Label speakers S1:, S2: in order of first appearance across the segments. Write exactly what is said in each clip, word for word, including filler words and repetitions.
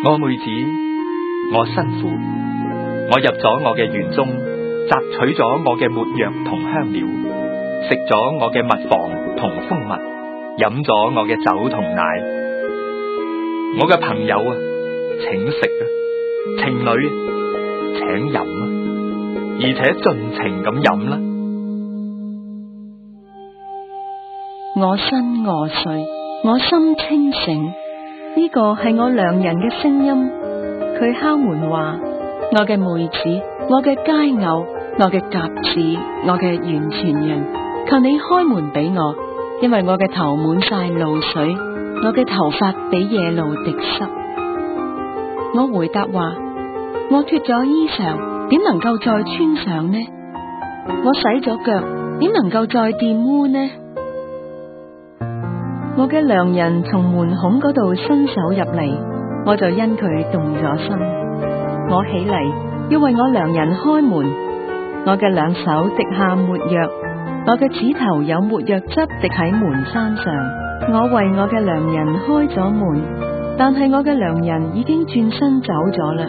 S1: 我妹子，我新婦，我入咗我嘅園中，摘取咗我嘅沒藥同香料，食咗我嘅蜜房同蜂蜜，飲咗我嘅酒同奶。我嘅朋友啊，請食啊；情侶請飲啊，而且盡情咁飲啦。
S2: 我身餓睡，我心清醒，呢個係我良人嘅聲音。佢敲門話：我嘅妹子，我嘅佳偶，我嘅鴿子，我嘅完全人，求你開門俾我，因為我嘅頭滿晒露水，我嘅頭髮俾夜露滴濕。我回答話：我脫咗衣裳，點能夠再穿上呢？我洗咗腳，點能夠再玷污呢？我嘅良人從門孔嗰度伸手入嚟，我就因佢動咗心。我起嚟要為我良人開門，我嘅兩手滴下沒藥，我嘅指頭有沒藥汁滴喺門閂上。我為我嘅良人開咗門，但係我嘅良人已經轉身走咗啦。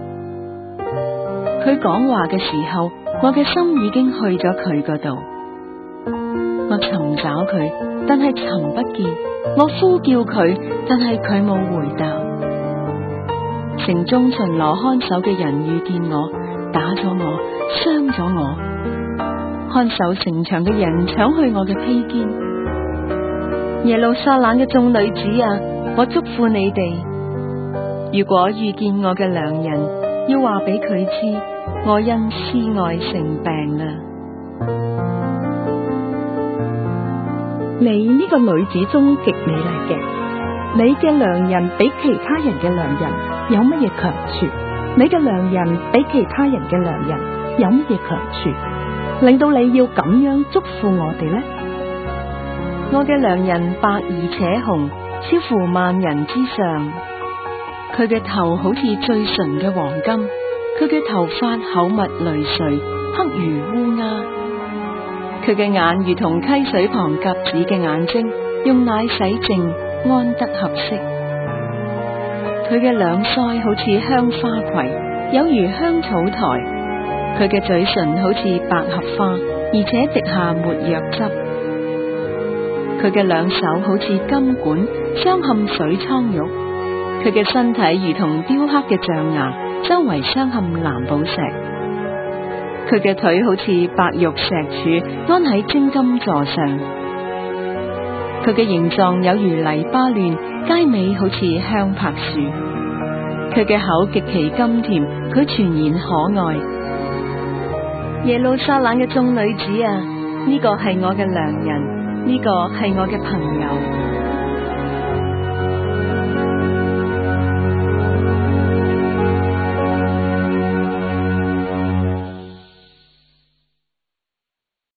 S2: 佢講話嘅時候，我嘅心已經去咗佢嗰度。我尋找佢，但係尋不見；我呼叫佢，但係佢冇回答。城中巡邏看守嘅人遇見我，打咗我，傷咗我。看守城牆嘅人搶去我嘅披肩。耶路撒冷嘅眾女子啊，我囑咐你哋，如果遇見我嘅良人，要話俾佢知，我因思愛成病啦。
S3: 你呢個女子中極美麗嘅，你嘅良人比其他人嘅良人有乜嘢強處？你嘅良人比其他人嘅良人有乜嘢強處，令到你要咁樣囑咐我哋呢？
S2: 我嘅良人白而且紅，超乎萬人之上。佢嘅頭好似最純嘅黃金，佢嘅頭髮厚密纍垂，黑如烏鴉。佢嘅眼如同溪水旁鴿子嘅眼睛，用奶洗淨，安得合適。佢嘅兩腮好似香花葵，有如香草台。佢嘅嘴唇好似百合花，而且滴下沒藥汁。佢嘅兩手好似金管，鑲嵌水蒼玉。佢嘅身體如同雕刻嘅象牙，周圍鑲嵌藍寶石。佢嘅腿好似白玉石柱，安喺精金座上。佢嘅形狀有如黎巴嫩，佳美好似香柏樹。佢嘅口極其甘甜，佢全然可愛。耶路撒冷嘅眾女子啊，呢個係我嘅良人，呢個係我嘅朋友。